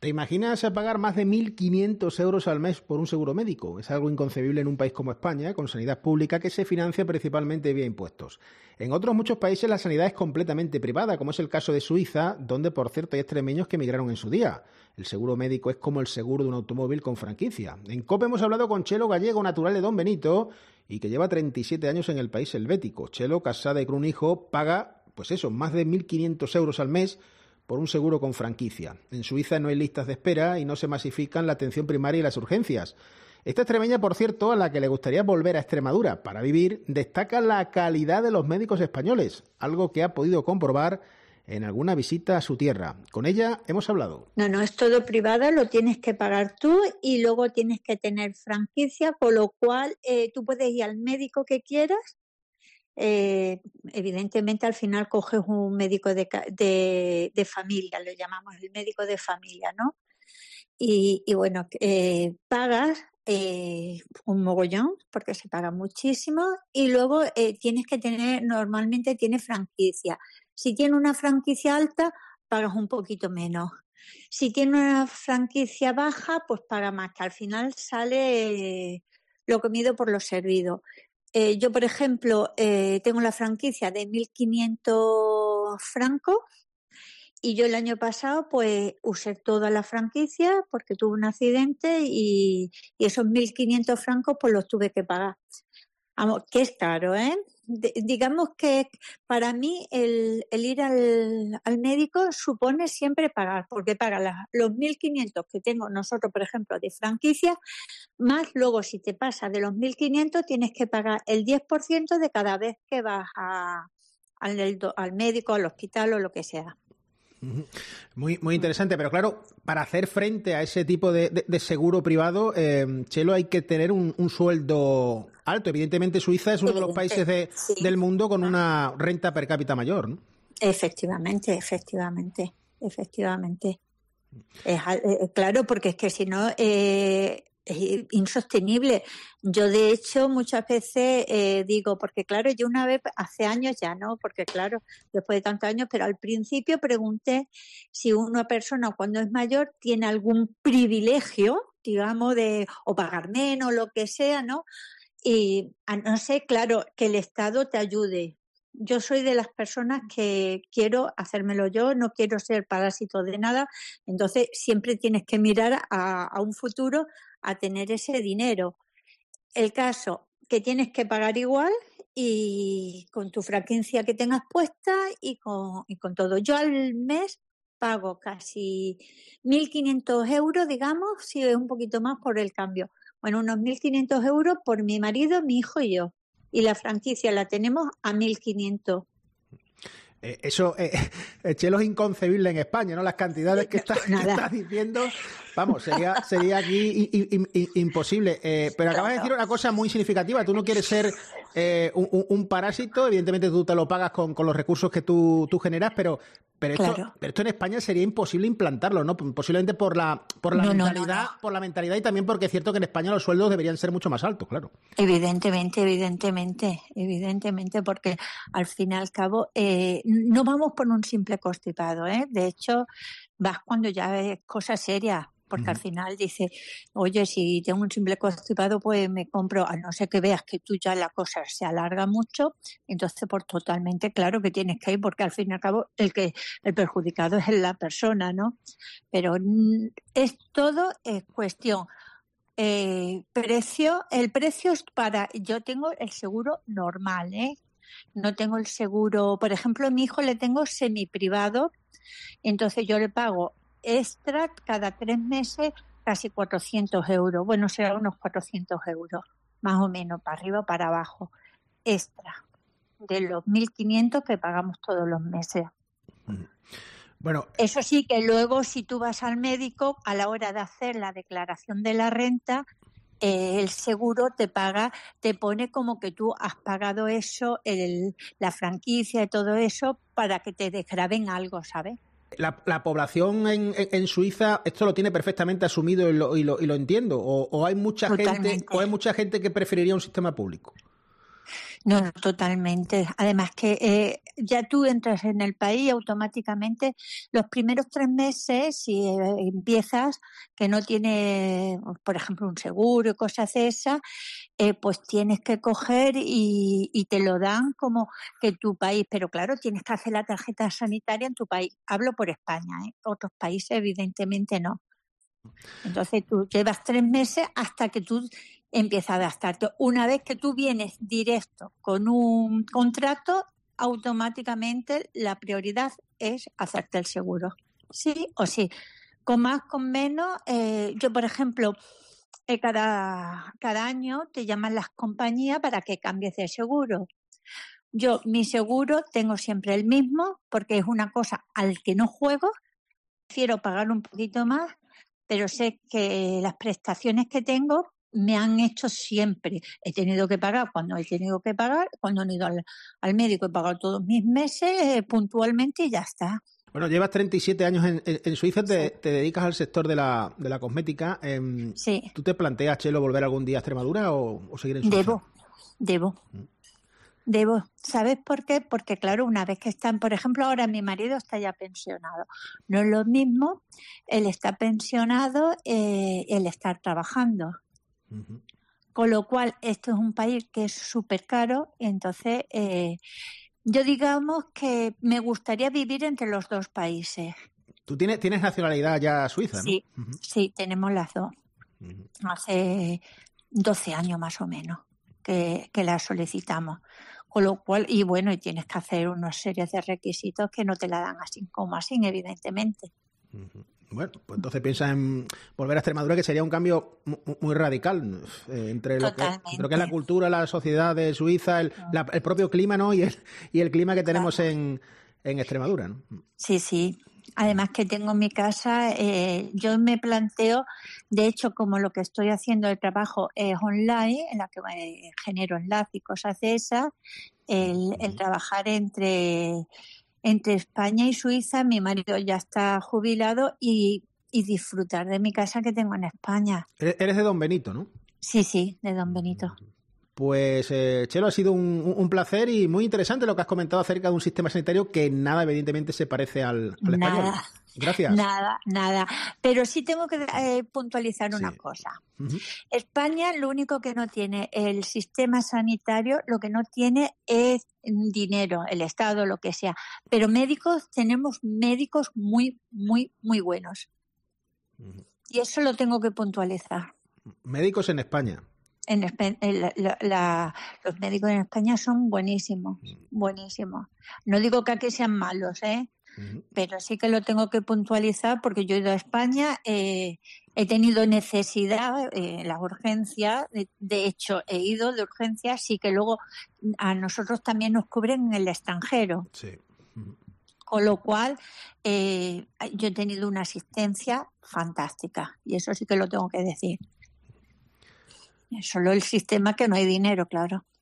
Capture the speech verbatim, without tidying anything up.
¿Te imaginas pagar más de mil quinientos euros al mes por un seguro médico? Es algo inconcebible en un país como España, con sanidad pública que se financia principalmente vía impuestos. En otros muchos países la sanidad es completamente privada, como es el caso de Suiza, donde por cierto hay extremeños que emigraron en su día. El seguro médico es como el seguro de un automóvil con franquicia. En COPE hemos hablado con Chelo Gallego, natural de Don Benito, y que lleva treinta y siete años en el país helvético. Chelo, casada y con un hijo, paga, pues eso, más de mil quinientos euros al mes por un seguro con franquicia. En Suiza no hay listas de espera y no se masifican la atención primaria y las urgencias. Esta extremeña, por cierto, a la que le gustaría volver a Extremadura para vivir, destaca la calidad de los médicos españoles, algo que ha podido comprobar en alguna visita a su tierra. Con ella hemos hablado. No, no, es todo privado, lo tienes que pagar tú y luego tienes que tener franquicia, con lo cual eh, tú puedes ir al médico que quieras. Eh, evidentemente al final coges un médico de, de, de familia, lo llamamos el médico de familia, ¿no? Y, y bueno, eh, pagas eh, un mogollón porque se paga muchísimo y luego eh, tienes que tener, normalmente tiene franquicia. Si tiene una franquicia alta, pagas un poquito menos. Si tiene una franquicia baja, pues paga más, que al final sale eh, lo comido por lo servido. Eh, yo, por ejemplo, eh, tengo la franquicia de mil quinientos francos y yo el año pasado pues usé toda la franquicia porque tuve un accidente y, y esos mil quinientos francos pues los tuve que pagar. Vamos, que es caro, ¿eh? De, digamos que para mí el, el ir al, al médico supone siempre pagar, porque paga la, los mil quinientos que tengo nosotros, por ejemplo, de franquicia, más luego si te pasa de los mil quinientos tienes que pagar el diez por ciento de cada vez que vas a, al, al médico, al hospital o lo que sea. Muy, muy interesante, pero claro, para hacer frente a ese tipo de, de, de seguro privado, eh, Chelo, hay que tener un, un sueldo alto. Evidentemente Suiza es uno de los países de, sí. del mundo con una renta per cápita mayor, ¿no? Efectivamente, efectivamente, efectivamente. Es, eh, claro, porque es que si no... Eh, es insostenible. Yo, de hecho, muchas veces eh, digo, porque claro, yo una vez, hace años ya no, porque claro, después de tantos años, pero al principio pregunté si una persona cuando es mayor tiene algún privilegio, digamos, de o pagar menos, lo que sea, ¿no? Y a no ser, claro, que el Estado te ayude. Yo soy de las personas que quiero hacérmelo yo, no quiero ser parásito de nada, entonces siempre tienes que mirar a, a un futuro a tener ese dinero. El caso que tienes que pagar igual y con tu franquicia que tengas puesta y con, y con todo. Yo al mes pago casi mil quinientos euros, digamos, si es un poquito más por el cambio. Bueno, unos mil quinientos euros por mi marido, mi hijo y yo. Y la franquicia la tenemos a mil quinientos. Eh, eso, eh, Chelo, es inconcebible en España, ¿no? Las cantidades que estás, que estás diciendo, vamos, sería, sería aquí i, i, i, imposible. Eh, pero acabas de decir una cosa muy significativa. Tú no quieres ser eh, un, un parásito, evidentemente tú te lo pagas con, con los recursos que tú, tú generas, pero... Pero esto, claro. pero esto en España sería imposible implantarlo, ¿no? Posiblemente por la por la no, mentalidad, no, no, no. por la mentalidad y también porque es cierto que en España los sueldos deberían ser mucho más altos, claro. Evidentemente, evidentemente, evidentemente, porque al fin y al cabo eh, no vamos por un simple constipado, ¿eh? De hecho, vas cuando ya es cosa seria. Porque al final dice, oye, si tengo un simple constipado, pues me compro, a no ser que veas que tú ya la cosa se alarga mucho, entonces por totalmente claro que tienes que ir, porque al fin y al cabo el que el perjudicado es la persona, ¿no? Pero es todo es cuestión. Eh, precio, el precio es para, yo tengo el seguro normal, ¿eh? No tengo el seguro, por ejemplo, a mi hijo le tengo semiprivado, entonces yo le pago extra cada tres meses casi cuatrocientos euros. Bueno, será unos cuatrocientos euros, más o menos, para arriba o para abajo, extra, de los mil quinientos que pagamos todos los meses. Bueno, eso sí, que luego si tú vas al médico, a la hora de hacer la declaración de la renta, eh, el seguro te paga, te pone como que tú has pagado eso, el, la franquicia y todo eso, para que te desgraven algo, ¿sabes? La, la población en, en Suiza esto lo tiene perfectamente asumido y lo, y lo, y lo entiendo, o, o hay mucha Totalmente. gente o hay mucha gente que preferiría un sistema público. No, no, totalmente. Además que eh, ya tú entras en el país y automáticamente los primeros tres meses, si eh, empiezas que no tienes, por ejemplo, un seguro y cosas de esas, eh, pues tienes que coger y, y te lo dan como que tu país, pero claro, tienes que hacer la tarjeta sanitaria en tu país. Hablo por España, ¿eh? Otros países evidentemente no. Entonces tú llevas tres meses hasta que tú empiezas a adaptarte. Una vez que tú vienes directo con un contrato, automáticamente la prioridad es hacerte el seguro. Sí o sí. Con más, con menos. Eh, yo, por ejemplo, eh, cada, cada año te llaman las compañías para que cambies de seguro. Yo, mi seguro, tengo siempre el mismo porque es una cosa al que no juego. Prefiero pagar un poquito más, pero sé que las prestaciones que tengo me han hecho siempre. He tenido que pagar cuando he tenido que pagar, cuando he ido al, al médico he pagado todos mis meses eh, puntualmente y ya está. Bueno, llevas treinta y siete años en, en, en Suiza, te, sí. te dedicas al sector de la, de la cosmética. Eh, sí. ¿Tú te planteas, Chelo, volver algún día a Extremadura o, o seguir en Suiza? Debo, debo. ¿Mm? Debo. ¿Sabes por qué? Porque, claro, una vez que están, por ejemplo, ahora mi marido está ya pensionado. No es lo mismo él está pensionado, eh, el estar trabajando. Uh-huh. Con lo cual, esto es un país que es súper caro, y entonces eh, yo digamos que me gustaría vivir entre los dos países. ¿Tú tienes, tienes nacionalidad ya suiza, sí, no? Uh-huh. Sí, tenemos las dos. Uh-huh. Hace doce años más o menos que, que la solicitamos. Con lo cual, y bueno, y tienes que hacer una serie de requisitos que no te la dan así como así, evidentemente. Uh-huh. Bueno, pues entonces piensas en volver a Extremadura, que sería un cambio muy, muy radical eh, entre, lo que, entre lo que es la cultura, la sociedad de Suiza, el, uh-huh. la, el propio clima, ¿no? Y el, y el clima que tenemos claro. en, en Extremadura, ¿no? Sí, sí. Además que tengo mi casa, eh, yo me planteo, de hecho, como lo que estoy haciendo el trabajo es online, en la que eh, genero enlaces y cosas de esas, el, el trabajar entre, entre España y Suiza, mi marido ya está jubilado y, y disfrutar de mi casa que tengo en España. Eres de Don Benito, ¿no? Sí, sí, de Don Benito. Pues, eh, Chelo, ha sido un, un placer y muy interesante lo que has comentado acerca de un sistema sanitario que nada, evidentemente, se parece al, al nada, español. Gracias. Nada, nada. Pero sí tengo que eh, puntualizar sí. una cosa. Uh-huh. España lo único que no tiene, el sistema sanitario, lo que no tiene es dinero, el Estado, lo que sea. Pero médicos, tenemos médicos muy, muy, muy buenos. Uh-huh. Y eso lo tengo que puntualizar. Médicos en España. En España, la, la, la, los médicos en España son buenísimos, buenísimos. No digo que aquí sean malos, ¿eh? Uh-huh. Pero sí que lo tengo que puntualizar porque yo he ido a España, eh, he tenido necesidad en eh, las urgencias, de, de hecho he ido de urgencias, sí que luego a nosotros también nos cubren en el extranjero. Sí. Uh-huh. Con lo cual eh, yo he tenido una asistencia fantástica y eso sí que lo tengo que decir. Solo el sistema que no hay dinero, claro.